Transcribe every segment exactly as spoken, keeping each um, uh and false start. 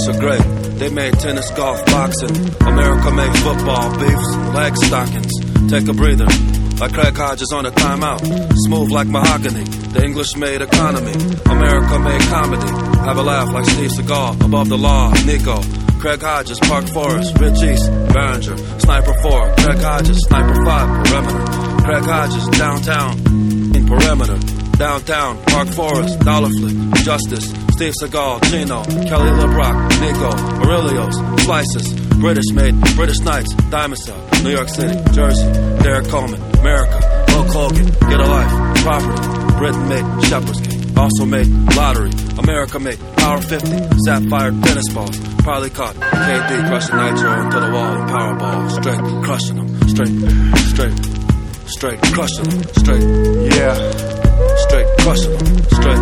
sports are great. They made tennis, golf, boxing. America made football, beefs, leg stockings. Take a breather, like Craig Hodges on a timeout. Smooth like mahogany, the English made economy. America made comedy. Have a laugh like Steve Seagal, above the law, Nico. Craig Hodges, Park Forest, Rich East, Behringer, Sniper four, Craig Hodges, Sniper five, Perimeter. Craig Hodges, downtown, in Perimeter. Downtown, Park Forest, Dollar Flick, Justice, Steve Seagal, Gino, Kelly LeBrock, Nico, Aurelios, Slices, British made, British Knights, Diamond Cell, New York City, Jersey, Derek Coleman, America, Hulk Hogan, Get a Life, Property, Britain made, Shepherd's King, also made, Lottery, America made, Power fifty, Sapphire tennis balls, probably caught, K D crushing Nitro into the wall and Powerball, straight, crushing them, straight, straight, straight, crushing them, straight, yeah. Straight crushing them, straight,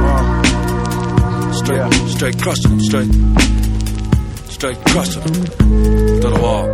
straight, yeah. Straight crushing them, straight, straight crushing them to the wall.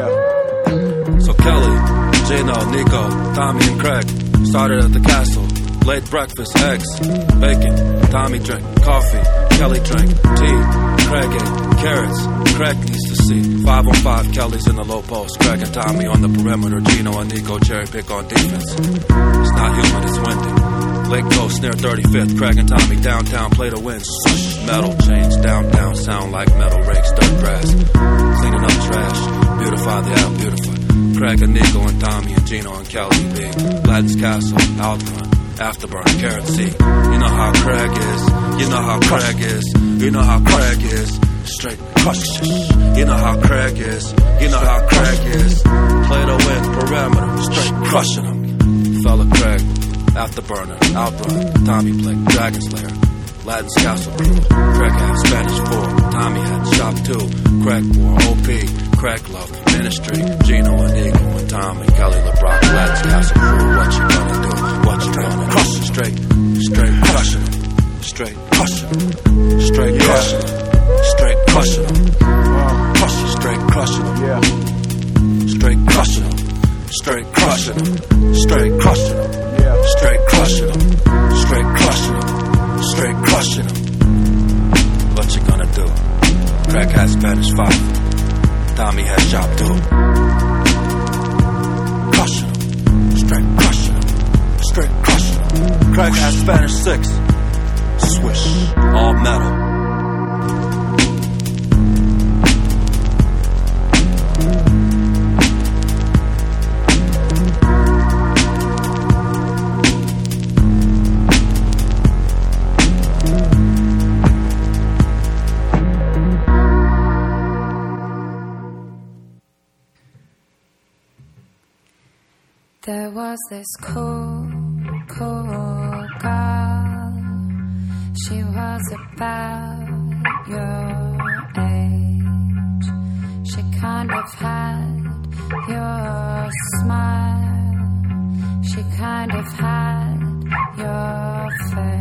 Yeah. So Kelly, Gino, Nico, Tommy, and Craig started at the castle. Late breakfast, eggs, bacon. Tommy drank coffee, Kelly drank tea. Craig ate carrots. Craig needs to see five on five. Kelly's in the low post. Craig and Tommy on the perimeter. Gino and Nico cherry pick on defense. It's not humid, it's windy. Lake Coast near thirty-fifth, Craig and Tommy downtown play to win. Swoosh, metal chains downtown sound like metal rakes, dirt grass. Cleaning up trash, beautify the out, beautify. Craig and Nico and Tommy and Gino and Kelly B. Gladden's Castle, Outrun, Afterburn, Carrot C. You know how Craig is, you know how Craig is, you know how Craig is. Straight crush. You know how Craig is, you know how Craig is. Play to win, perimeter, straight crushing them. Fella Craig. Afterburner, Outrun, Tommy Blake, Dragon Slayer, Latin's Castle Crew, Craig had Spanish four, Tommy had Shop two, Craig wore O P, Craig loved Ministry, Gino and Nico and Tommy, Kelly LeBrock, Latin's Castle Crew, what you gonna do, what you gonna do, crush it, straight, straight crushing it, straight crushing it, straight yeah. crushing it, straight crushing it, uh, crush it, straight crushing it, yeah. Straight crushing it, straight crushing it, straight crushing it. Straight crushing them, straight crushing them, straight crushing them. What you gonna do? Craig had Spanish five, Tommy had Shop two. Crushing them, straight crushing them, straight crushing them. Craig had Spanish six, swish, all metal. There was this cool, cool girl. She was about your age. She kind of had your smile. She kind of had your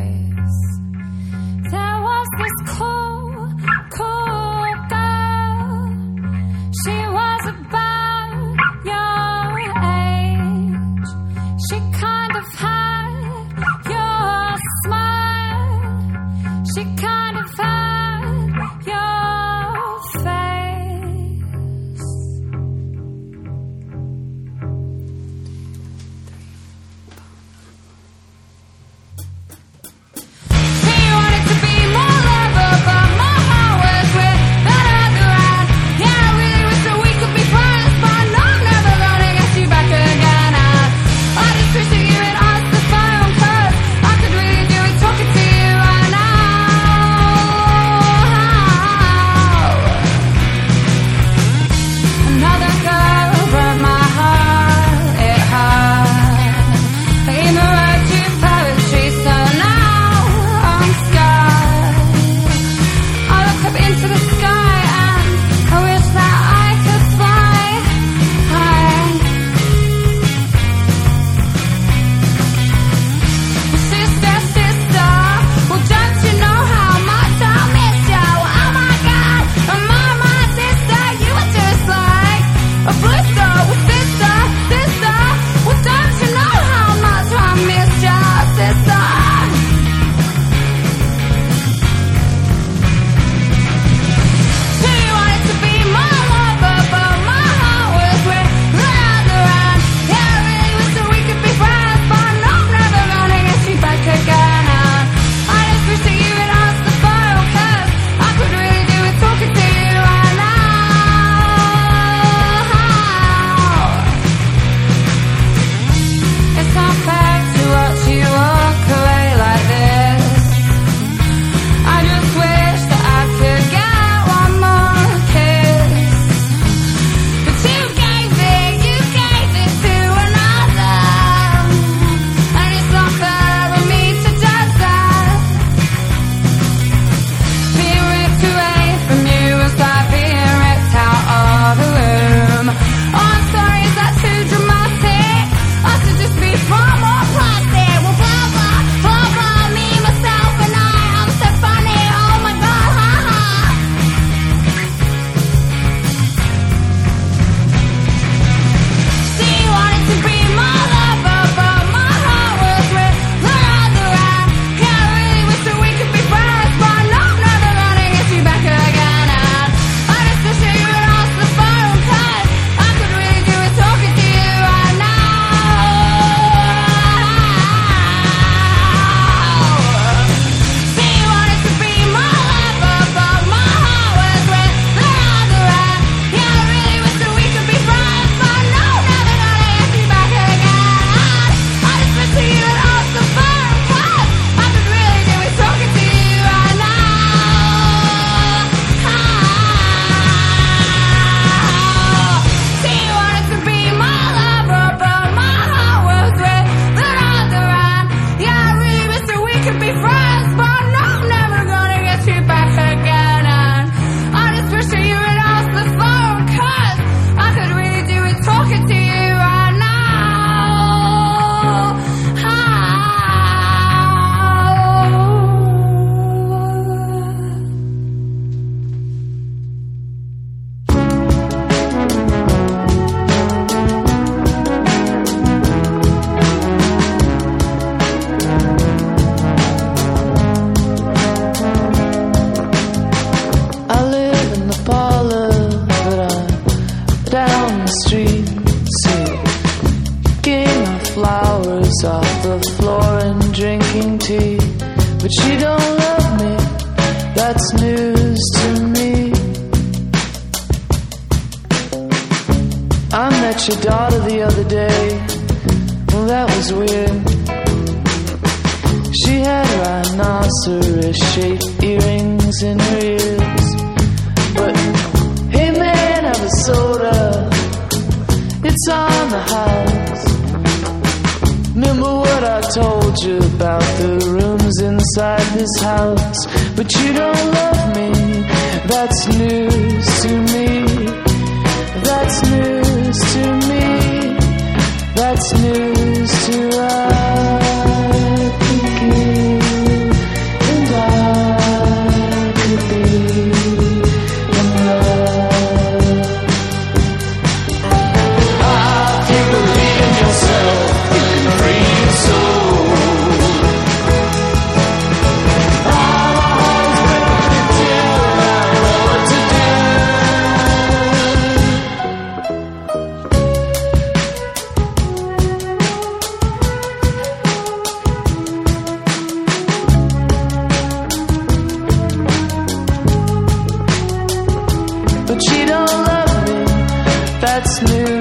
face. There was this cool, cool girl. She was about your age. She kind of had your smile. She kind of had your face. She wanted to be more lovable, but my heart was with that other eye. Yeah, I really wish that we the street, sing, picking her flowers off the floor and drinking tea. But she don't love me, that's news to me. I met your daughter the other day, well that was weird. She had rhinoceros-shaped earrings in her ears. But, hey man, have a soda, it's on the house. Remember what I told you about the rooms inside this house? But you don't love me, that's news to me. That's news to me, that's news to us. But she don't love me, that's news.